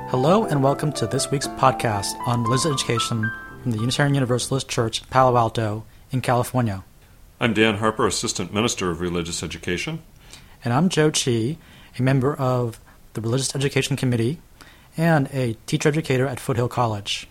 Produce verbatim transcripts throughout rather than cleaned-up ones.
Hello and welcome to this week's podcast on religious education from the Unitarian Universalist Church in Palo Alto in California. I'm Dan Harper, Assistant Minister of Religious Education. And I'm Joe Chi, a member of the Religious Education Committee and a teacher educator at Foothill College.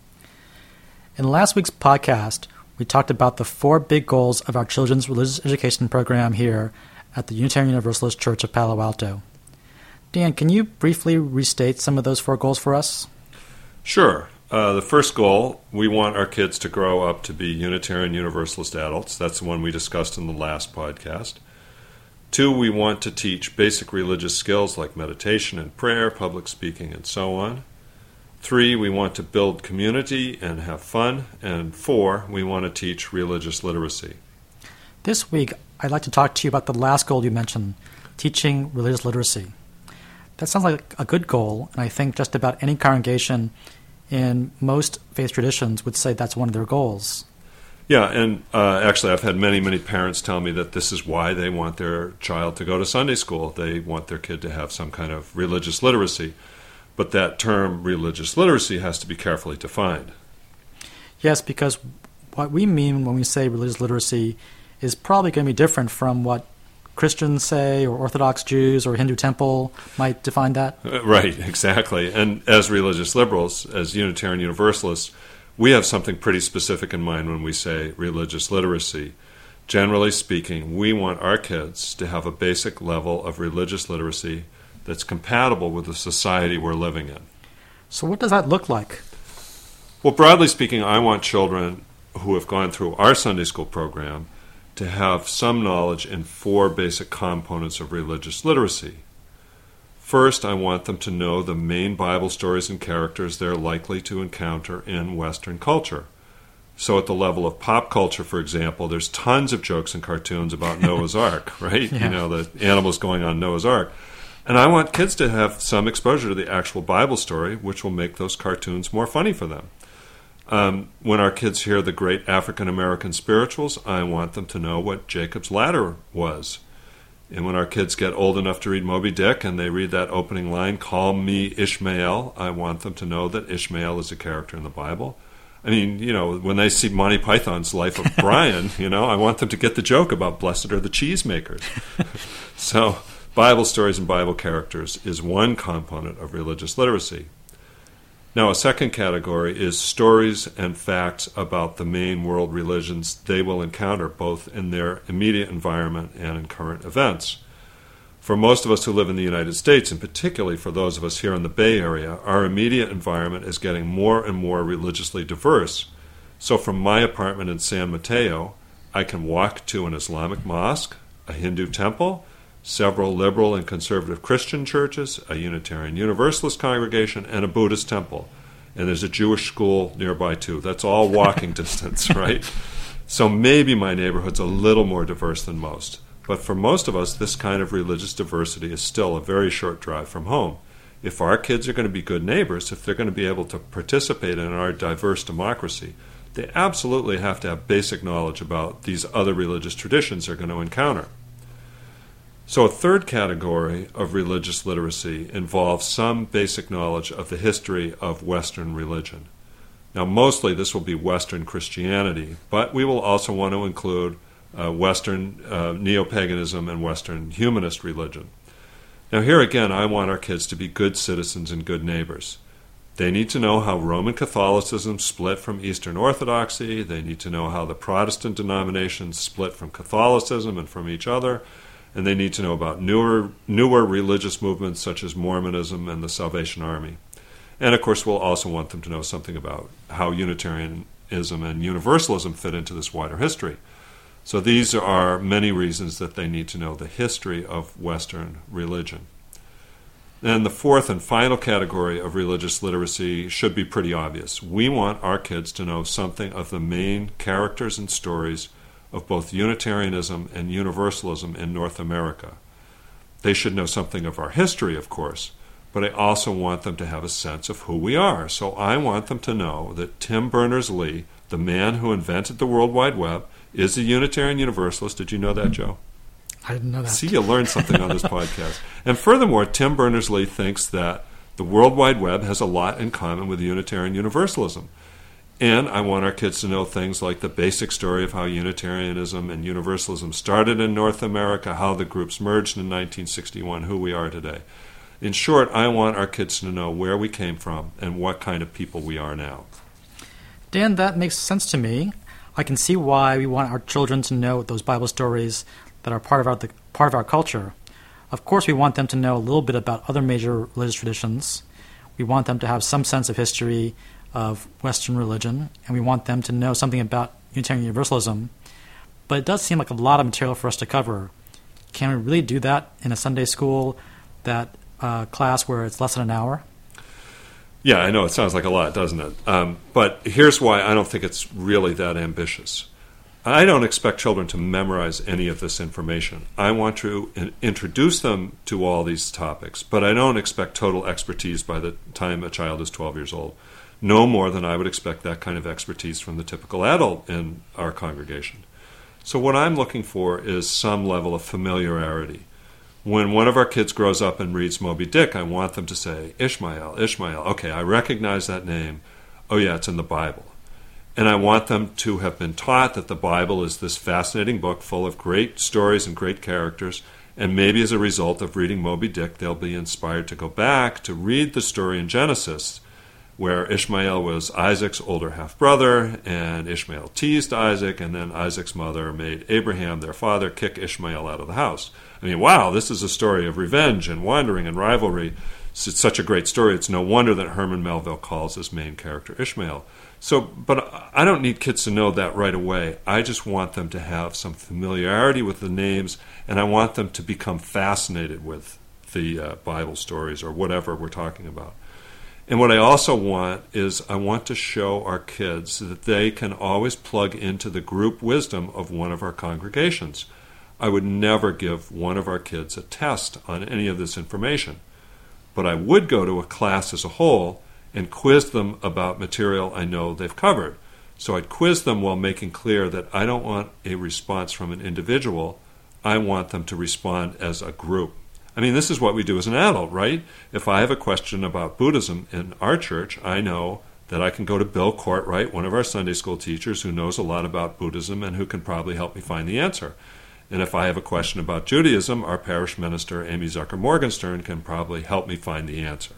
In last week's podcast, we talked about the four big goals of our children's religious education program here at the Unitarian Universalist Church of Palo Alto. Dan, can you briefly restate some of those four goals for us? Sure. Uh, the first goal, we want our kids to grow up to be Unitarian Universalist adults. That's the one we discussed in the last podcast. Two, we want to teach basic religious skills like meditation and prayer, public speaking, and so on. Three, we want to build community and have fun. And four, we want to teach religious literacy. This week, I'd like to talk to you about the last goal you mentioned, teaching religious literacy. That sounds like a good goal, and I think just about any congregation in most faith traditions would say that's one of their goals. Yeah, and uh, actually I've had many, many parents tell me that this is why they want their child to go to Sunday school. They want their kid to have some kind of religious literacy. But that term, religious literacy, has to be carefully defined. Yes, because what we mean when we say religious literacy is probably going to be different from what Christians say, or Orthodox Jews, or Hindu Temple might define that? Uh, right, exactly. And as religious liberals, as Unitarian Universalists, we have something pretty specific in mind when we say religious literacy. Generally speaking, we want our kids to have a basic level of religious literacy that's compatible with the society we're living in. So what does that look like? Well, broadly speaking, I want children who have gone through our Sunday school program to have some knowledge in four basic components of religious literacy. First, I want them to know the main Bible stories and characters they're likely to encounter in Western culture. So at the level of pop culture, for example, there's tons of jokes and cartoons about Noah's Ark, right? Yeah. You know, the animals going on Noah's Ark. And I want kids to have some exposure to the actual Bible story, which will make those cartoons more funny for them. Um, when our kids hear the great African-American spirituals, I want them to know what Jacob's Ladder was. And when our kids get old enough to read Moby Dick and they read that opening line, "Call me Ishmael," I want them to know that Ishmael is a character in the Bible. I mean, you know, when they see Monty Python's Life of Brian, you know, I want them to get the joke about blessed are the cheesemakers. So Bible stories and Bible characters is one component of religious literacy. Now, a second category is stories and facts about the main world religions they will encounter, both in their immediate environment and in current events. For most of us who live in the United States, and particularly for those of us here in the Bay Area, our immediate environment is getting more and more religiously diverse. So from my apartment in San Mateo, I can walk to an Islamic mosque, a Hindu temple, several liberal and conservative Christian churches, a Unitarian Universalist congregation, and a Buddhist temple. And there's a Jewish school nearby, too. That's all walking distance, right? So maybe my neighborhood's a little more diverse than most. But for most of us, this kind of religious diversity is still a very short drive from home. If our kids are going to be good neighbors, if they're going to be able to participate in our diverse democracy, they absolutely have to have basic knowledge about these other religious traditions they're going to encounter. So a third category of religious literacy involves some basic knowledge of the history of Western religion. Now, mostly this will be Western Christianity, but we will also want to include uh, Western uh, neo-paganism and Western humanist religion. Now, here again, I want our kids to be good citizens and good neighbors. They need to know how Roman Catholicism split from Eastern Orthodoxy. They need to know how the Protestant denominations split from Catholicism and from each other. And they need to know about newer newer religious movements such as Mormonism and the Salvation Army. And, of course, we'll also want them to know something about how Unitarianism and Universalism fit into this wider history. So these are many reasons that they need to know the history of Western religion. And the fourth and final category of religious literacy should be pretty obvious. We want our kids to know something of the main characters and stories of both Unitarianism and Universalism in North America. They should know something of our history, of course, but I also want them to have a sense of who we are. So I want them to know that Tim Berners-Lee, the man who invented the World Wide Web, is a Unitarian Universalist. Did you know that, Joe? I didn't know that. See, you learned something on this podcast. And furthermore, Tim Berners-Lee thinks that the The World Wide Web has a lot in common with Unitarian Universalism. And I want our kids to know things like the basic story of how Unitarianism and Universalism started in North America, how the groups merged in nineteen sixty-one, who we are today. In short, I want our kids to know where we came from and what kind of people we are now. Dan, that makes sense to me. I can see why we want our children to know those Bible stories that are part of our the, part of our culture. Of course, we want them to know a little bit about other major religious traditions. We want them to have some sense of history of Western religion, and we want them to know something about Unitarian Universalism. But it does seem like a lot of material for us to cover. Can we really do that in a Sunday school that uh, class where it's less than an hour? Yeah, I know. It sounds like a lot, doesn't it? Um, but here's why I don't think it's really that ambitious. I don't expect children to memorize any of this information. I want to in- introduce them to all these topics, but I don't expect total expertise by the time a child is twelve years old. No more than I would expect that kind of expertise from the typical adult in our congregation. So what I'm looking for is some level of familiarity. When one of our kids grows up and reads Moby Dick, I want them to say, Ishmael, Ishmael. Okay, I recognize that name. Oh yeah, it's in the Bible. And I want them to have been taught that the Bible is this fascinating book full of great stories and great characters, and maybe as a result of reading Moby Dick, they'll be inspired to go back to read the story in Genesis, where Ishmael was Isaac's older half-brother, and Ishmael teased Isaac, and then Isaac's mother made Abraham, their father, kick Ishmael out of the house. I mean, wow, this is a story of revenge and wandering and rivalry. It's such a great story. It's no wonder that Herman Melville calls his main character Ishmael. So, but I don't need kids to know that right away. I just want them to have some familiarity with the names, and I want them to become fascinated with the uh, Bible stories or whatever we're talking about. And what I also want is I want to show our kids that they can always plug into the group wisdom of one of our congregations. I would never give one of our kids a test on any of this information, but I would go to a class as a whole and quiz them about material I know they've covered. So I'd quiz them while making clear that I don't want a response from an individual. I want them to respond as a group. I mean, this is what we do as an adult, right? If I have a question about Buddhism in our church, I know that I can go to Bill Courtwright, one of our Sunday school teachers who knows a lot about Buddhism and who can probably help me find the answer. And if I have a question about Judaism, our parish minister, Amy Zucker Morgenstern, can probably help me find the answer.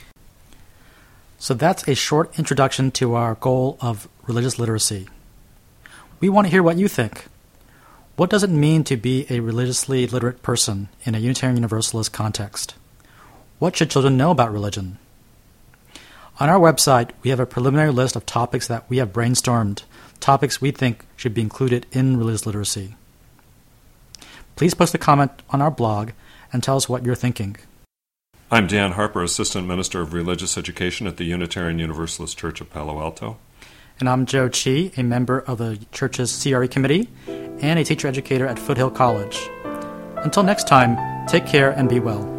So that's a short introduction to our goal of religious literacy. We want to hear what you think. What does it mean to be a religiously literate person in a Unitarian Universalist context? What should children know about religion? On our website, we have a preliminary list of topics that we have brainstormed, topics we think should be included in religious literacy. Please post a comment on our blog and tell us what you're thinking. I'm Dan Harper, Assistant Minister of Religious Education at the Unitarian Universalist Church of Palo Alto. And I'm Joe Chi, a member of the church's C R E committee and a teacher educator at Foothill College. Until next time, take care and be well.